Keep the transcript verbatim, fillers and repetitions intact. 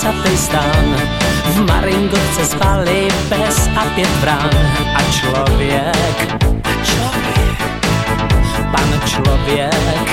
dvacatej stan. V Maringotce spali pes a pět vrán. A člověk, a člověk, pan člověk